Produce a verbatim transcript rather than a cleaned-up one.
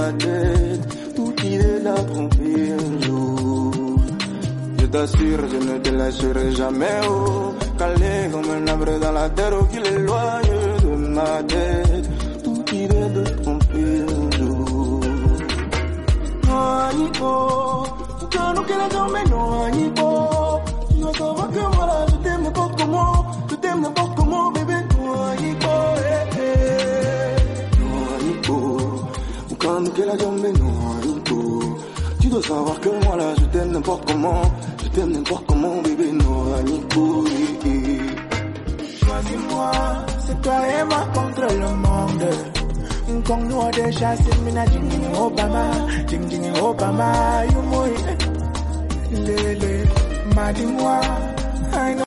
ma tête, toute idée de la tromper un jour. Je t'assure, je ne te laisserai jamais, oh, calé comme un arbre dans la terre, oh, qu'il éloigne de ma tête, toute idée de tromper un jour. Noanipo, quand nous qu'elle dormait, Noanipo, tu dois savoir que moi, je t'aime n'importe comment, je t'aime n'importe comment, bébé, Noanipo, eh, eh. Noanipo, quand nous qu'elle dormait, Noanipo, tu dois savoir que moi là, je t'aime n'importe comment, je t'aime n'importe comment, bébé, Noanipo, eh, eh. Choisis-moi, c'est toi et moi contre le monde. Comme nous on déjà c'est mina ding ding Obama, ding ding Obama, you moi, lele, ma dis-moi, I know.